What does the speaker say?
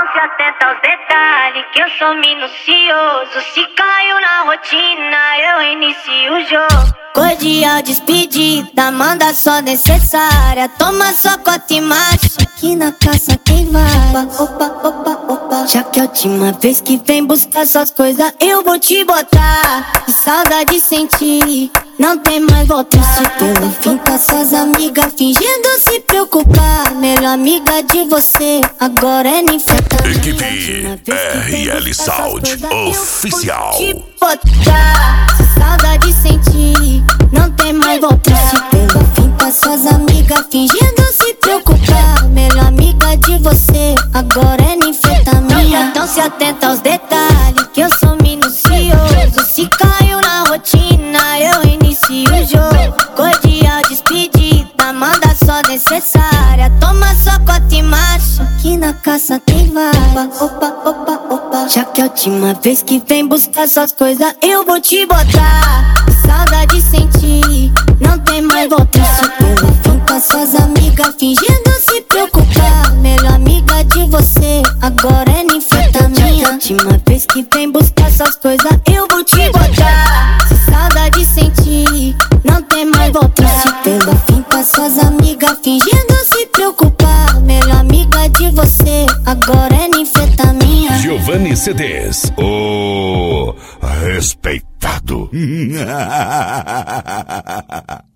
Então se atenta aos detalhes, que eu sou minucioso. Se caio na rotina, eu inicio o jogo. Cordial despedida, manda só necessária. Toma só cota e marcha, aqui na caça quem vai. Opa, opa, opa. Já que é a última vez que vem buscar suas coisas, eu vou te botar. Que saudade sentir, não tem mais volta. Isso pelo fim com suas amigas, fingindo se preocupar. Melhor amiga de você, agora é ninfeta. Equipe RL Sound Oficial. Se saudade sentir, não tem mais volta. Se pelo fim com suas amigas, fingindo se preocupar. Melhor amiga de você, agora é ninfetamina. Então se atenta aos detalhes, que eu sou minucioso. Se caio na rotina, eu inicio o jogo. Cordial despedida, manda só necessária. Toma só cota e marcha, aqui na caça tem vaga. Opa, opa, opa. Já que é a última vez que vem buscar suas coisas, eu vou te botar. Saudade sentir, não tem mais volta. Isso pelo fim com suas amigas, fingindo se preocupar. Melhor amiga de você, agora é ninfetamina. Última vez que vem buscar suas coisas, eu vou te botar. Se saudade sentir, não tem mais volta. Isso pelo fim com suas amigas, fingindo se preocupar. Melhor amiga de você, agora é ninfetamina. Giovanni CDs, o respeitado.